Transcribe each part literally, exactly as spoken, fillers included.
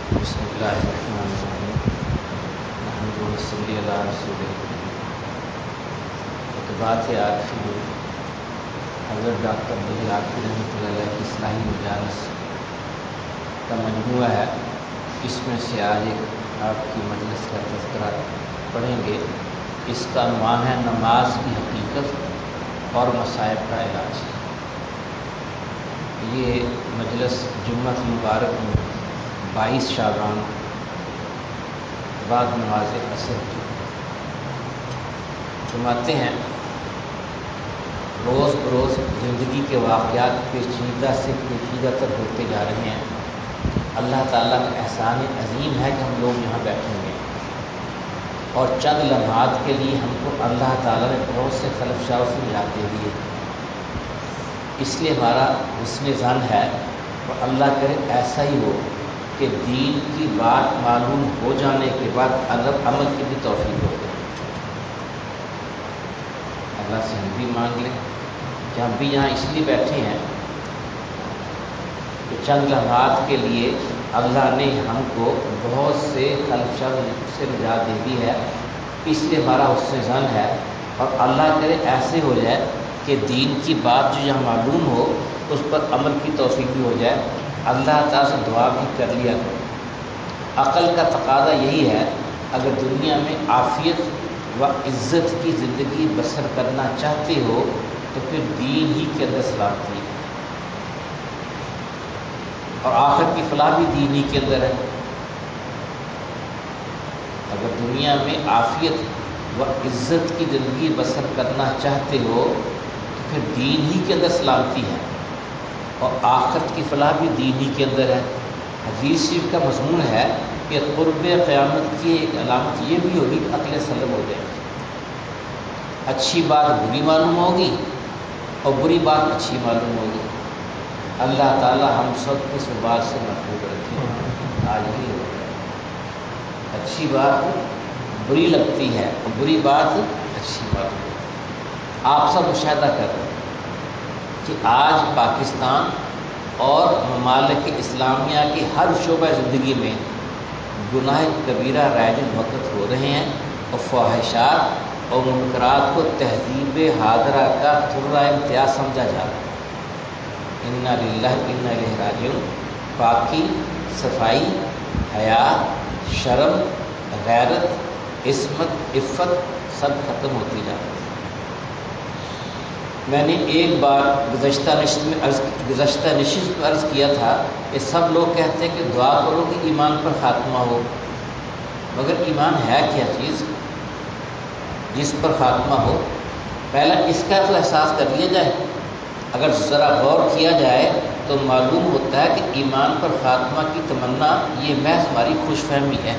بسم اللہ الرحمن الرحیم نحمدہ و نصلی علی رسولہ الکریم۔ خطبات آخری حضرت ڈاکٹر عبداللہ آخری رحمۃ اللہ علیہ کی اصلاحی مجالس کا مجموعہ ہے۔ اس میں سے آج ایک آپ کی مجلس کا تذکرہ پڑھیں گے۔ اس کا عنوان ہے نماز کی حقیقت اور مصائب کا علاج۔ یہ مجلس جمعہ مبارک میں بائیس شعبان بعد نماز عصر کی فرماتے ہیں، روز بروز زندگی کے واقعات پیچیدہ سے پیچیدہ تر ہوتے جا رہے ہیں۔ اللہ تعالیٰ کا احسان عظیم ہے کہ ہم لوگ یہاں بیٹھیں گے اور چند لمحات کے لیے ہم کو اللہ تعالیٰ نے بہت سے خلفشاؤں سے نجات دے دیے۔ اس لیے ہمارا حسن ظن ہے اور اللہ کرے ایسا ہی ہو کہ دین کی بات معلوم ہو جانے کے بعد اللہ عمل کی بھی توفیق ہو جائے۔ اللہ سے ہم بھی مانگ لیں کہ ہم بھی یہاں اس لیے بیٹھے ہیں کہ چند لمحات کے لیے اللہ نے ہم کو بہت سے خلفشاء سے نجات دے دی ہے۔ اس لیے ہمارا حسن ظن ہے اور اللہ کرے ایسے ہو جائے کہ دین کی بات جو یہاں معلوم ہو اس پر عمل کی توفیق بھی ہو جائے۔ اللہ تعالیٰ سے دعا بھی کر لیا کرو۔ عقل کا تقاضا یہی ہے، اگر دنیا میں عافیت و عزت کی زندگی بسر کرنا چاہتے ہو تو پھر دین ہی کے اندر سلامتی ہے اور آخرت کی فلاح بھی دین ہی کے اندر ہے۔ اگر دنیا میں عافیت و عزت کی زندگی بسر کرنا چاہتے ہو تو پھر دین ہی کے اندر سلامتی ہے اور آخرت کی فلاح بھی دین ہی کے اندر ہے۔ حدیث شریف کا مضمون ہے کہ قرب قیامت کی ایک علامت یہ بھی ہوگی کہ عقل سلم ہو جائے، اچھی بات بری معلوم ہوگی اور بری بات اچھی معلوم ہوگی۔ اللہ تعالی ہم سب کو اس بات سے محفوظ رکھے۔ آج بھی ہو جائے، اچھی بات بری لگتی ہے اور بری بات اچھی بات ہے۔ آپ سب مشاہدہ کر رہے ہیں کہ آج پاکستان اور ممالک اسلامیہ کے ہر شعبہ زندگی میں گناہ کبیرہ رائج الوقت ہو رہے ہیں اور فواہشات اور منکرات کو تہذیب حاضرہ کا تھرا امتیاز سمجھا جا رہا ہے۔ انا للہ انا الیہ راجعون۔ پاکی، صفائی، حیا، شرم، غیرت، عصمت، عفت سب ختم ہوتی جا رہی ہے۔ میں نے ایک بار گزشتہ نشست میں عرض گزشتہ نشست میں عرض کیا تھا کہ سب لوگ کہتے ہیں کہ دعا کرو کہ ایمان پر خاتمہ ہو، مگر ایمان ہے کیا چیز جس پر خاتمہ ہو؟ پہلا اس کا تو احساس کر لیا جائے۔ اگر ذرا غور کیا جائے تو معلوم ہوتا ہے کہ ایمان پر خاتمہ کی تمنا یہ محض ہماری خوش فہمی ہے،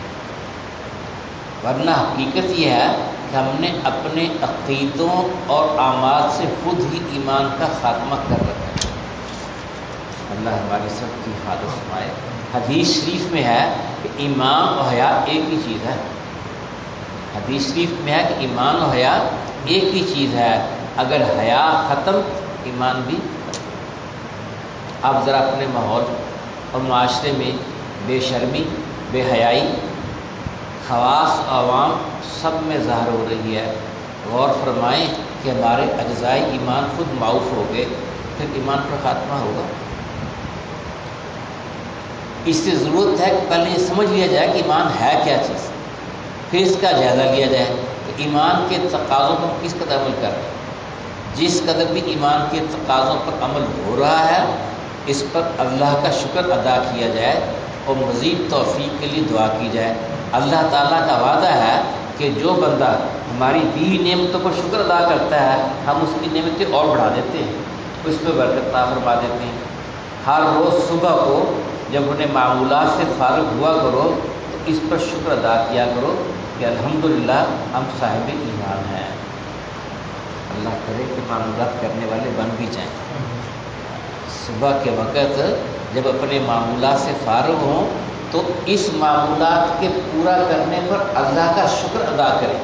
ورنہ حقیقت یہ ہے کہ ہم نے اپنے عقیدوں اور اعمال سے خود ہی ایمان کا خاتمہ کر رکھا ہے۔ اللہ ہماری سب کی حالت فرمائے۔ حدیث شریف میں ہے کہ ایمان اور حیا ایک ہی چیز ہے۔ حدیث شریف میں ہے کہ ایمان اور حیا ایک ہی چیز ہے، اگر حیا ختم ایمان بھی ختم۔ آپ ذرا اپنے ماحول اور معاشرے میں بے شرمی، بے حیائی خواص عوام سب میں ظاہر ہو رہی ہے۔ غور فرمائیں کہ ہمارے اجزائے ایمان خود معاف ہو گئے، پھر ایمان پر خاتمہ ہوگا۔ اس سے ضرورت ہے کہ پہلے یہ سمجھ لیا جائے کہ ایمان ہے کیا چیز، پھر اس کا جائزہ لیا جائے کہ ایمان کے تقاضوں پر کس قدر عمل کر رہے ہیں۔ جس قدر بھی ایمان کے تقاضوں پر عمل ہو رہا ہے اس پر اللہ کا شکر ادا کیا جائے اور مزید توفیق کے لیے دعا کی جائے۔ اللہ تعالیٰ کا وعدہ ہے کہ جو بندہ ہماری دی نعمتوں پر شکر ادا کرتا ہے ہم اس کی نعمتیں اور بڑھا دیتے ہیں، اس پہ برکت عطا فرما دیتے ہیں۔ ہر روز صبح کو جب انہیں معمولات سے فارغ ہوا کرو تو اس پر شکر ادا کیا کرو کہ الحمدللہ ہم صاحب ایمان ہیں۔ اللہ کرے کہ معمولات کرنے والے بن بھی جائیں۔ صبح کے وقت جب اپنے معمولات سے فارغ ہوں تو اس معمولات کے پورا کرنے پر اللہ کا شکر ادا کریں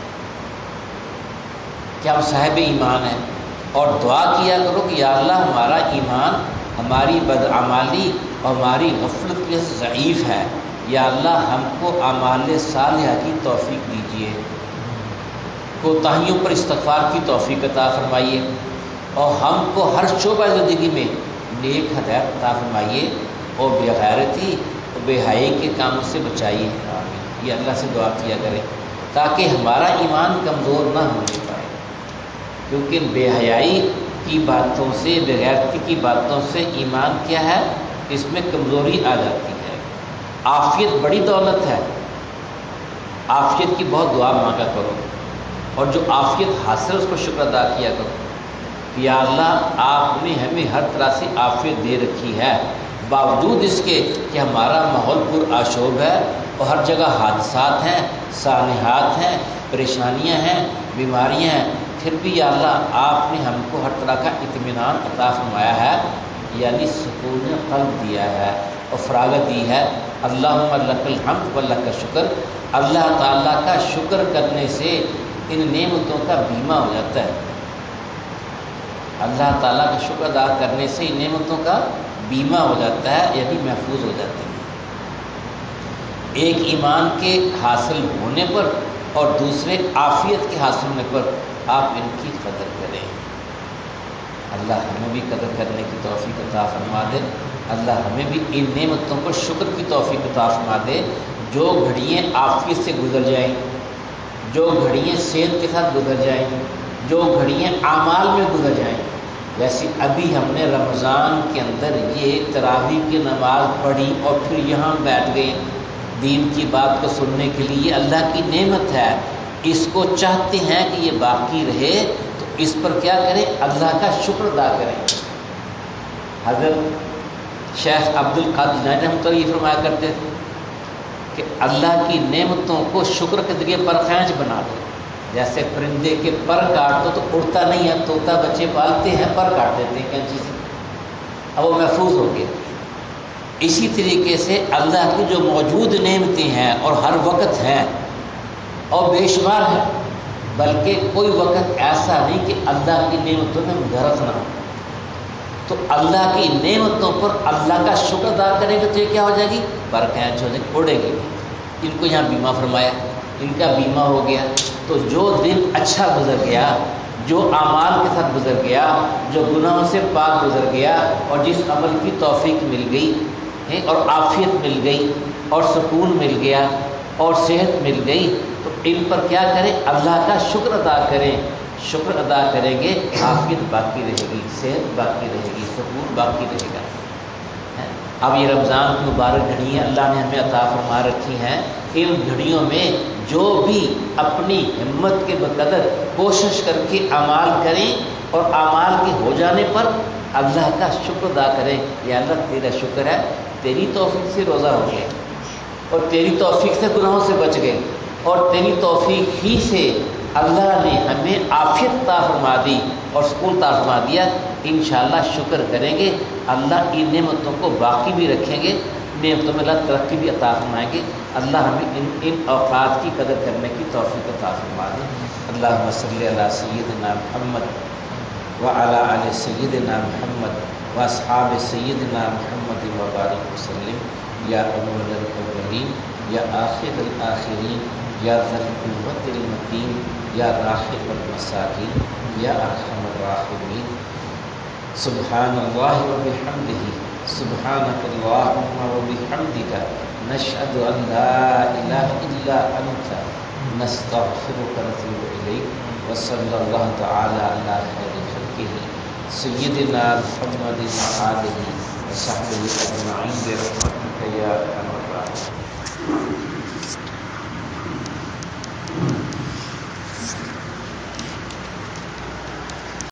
کہ ہم صاحب ایمان ہیں، اور دعا کیا کرو کہ یا اللہ ہمارا ایمان ہماری بدعمالی اور ہماری غفلت کی وجہ سے ضعیف ہے، یا اللہ ہم کو اعمال صالحہ کی توفیق دیجیے، کوتاہیوں پر استغفار کی توفیق عطا فرمائیے، اور ہم کو ہر شعبہ زندگی میں نیک ہدایت عطا فرمائیے، اور بے غیرتی اور بے حیائی کے کاموں سے بچائیے۔ آمین۔ یہ اللہ سے دعا کیا کریں تاکہ ہمارا ایمان کمزور نہ ہونے پائے، کیونکہ بے حیائی کی باتوں سے، بے غیرتی کی باتوں سے ایمان کیا ہے، اس میں کمزوری آ جاتی ہے۔ عافیت بڑی دولت ہے، عافیت کی بہت دعا مانگا کرو، اور جو عافیت حاصل اس کو شکر ادا کیا کرو، یا اللہ آپ نے ہمیں ہر طرح سے عافیت دے رکھی ہے، باوجود اس کے کہ ہمارا ماحول پر آشوب ہے اور ہر جگہ حادثات ہیں، سانحات ہیں، پریشانیاں ہیں، بیماریاں ہیں، پھر بھی یا اللہ آپ نے ہم کو ہر طرح کا اطمینان عطا فرمایا ہے، یعنی سکون قلب دیا ہے اور فراغت دی ہے۔ اللہم لک الحمد و لک الشکر۔ اللہ تعالیٰ کا شکر کرنے سے ان نعمتوں کا بیمہ ہو جاتا ہے، اللہ تعالیٰ کا شکر ادا کرنے سے ان نعمتوں کا بیمہ ہو جاتا ہے، یعنی محفوظ ہو جاتی ہے، ایک ایمان کے حاصل ہونے پر اور دوسرے عافیت کے حاصل ہونے پر آپ ان کی قدر کریں۔ اللہ ہمیں بھی قدر کرنے کی توفیق عطا فرما دے، اللہ ہمیں بھی ان نعمتوں پر شکر کی توفیق عطا فرما دے۔ جو گھڑیاں عافیت سے گزر جائیں، جو گھڑیاں صحت کے ساتھ گزر جائیں، جو گھڑیاں اعمال میں گزر جائیں، جیسے ابھی ہم نے رمضان کے اندر یہ تراویح کی نماز پڑھی اور پھر یہاں بیٹھ گئے دین کی بات کو سننے کے لیے، یہ اللہ کی نعمت ہے، اس کو چاہتے ہیں کہ یہ باقی رہے، تو اس پر کیا کریں، اللہ کا شکر ادا کریں۔ حضرت شیخ عبد القادر جیلانی رحمۃ اللہ یہ فرمایا کرتے تھے کہ اللہ کی نعمتوں کو شکر کے ذریعے پر خینچ بنا دو، جیسے پرندے کے پر کاٹ دو تو اڑتا نہیں ہے، طوطا بچے پالتے ہیں پر کاٹ دیتے ہیں کینچی سے، اب وہ محفوظ ہو گیا۔ اسی طریقے سے اللہ کی جو موجود نعمتیں ہیں اور ہر وقت ہیں اور بے شمار ہیں، بلکہ کوئی وقت ایسا نہیں کہ اللہ کی نعمتوں میں غرق نہ ہو، تو اللہ کی نعمتوں پر اللہ کا شکر ادا کریں گے تو یہ کیا ہو جائے گی، پر کینچ ہو جائے گی، اڑے گی۔ ان کو یہاں بیمہ فرمایا، ان کا بیمہ ہو گیا، تو جو دن اچھا گزر گیا، جو اعمال کے ساتھ گزر گیا، جو گناہوں سے پاک گزر گیا، اور جس عمل کی توفیق مل گئی اور عافیت مل گئی اور سکون مل گیا اور صحت مل گئی، تو ان پر کیا کریں، اللہ کا شکر ادا کریں۔ شکر ادا کریں گے، عافیت باقی رہے گی، صحت باقی رہے گی، سکون باقی رہے گا۔ اب یہ رمضان کی مبارک گھڑیاں اللہ نے ہمیں عطا فرما رکھی ہیں، ان گھڑیوں میں جو بھی اپنی ہمت کے بقدر کوشش کر کے اعمال کریں اور اعمال کے ہو جانے پر اللہ کا شکر ادا کریں، یا اللہ تیرا شکر ہے، تیری توفیق سے روزہ ہو گئے اور تیری توفیق سے گناہوں سے بچ گئے، اور تیری توفیق ہی سے اللہ نے ہمیں عافیت عطا فرما دی اور سکون عطا فرما دیا۔ انشاءاللہ شکر کریں گے، اللہ ان نعمتوں کو باقی بھی رکھیں گے، نعمتوں میں اللہ ترقی بھی عطا فرمائیں گے۔ اللہ ہمیں ان ان اوقات کی قدر کرنے کی توفیق عطا فرما دے۔ اللہم صلی علی سیدنا محمد وعلی آل سیدنا محمد واصحاب سیدنا محمد وبارک وسلم، یا اول الاولین یا آخر الآخرین یا ذی القوۃ المتین یا راحم المساکین یا ارحم الراحمین۔ سبحان اللہ وبحمدہ، سبحانک اللہم وبحمدک، نشہد ان لا الہ الا انت، نستغفرک ونتوب الیک، وصلی اللہ تعالی علی خیر خلقہ سیدنا محمد وآلہ وصحبہ اجمعین برحمتک یا ارحم الراحمین۔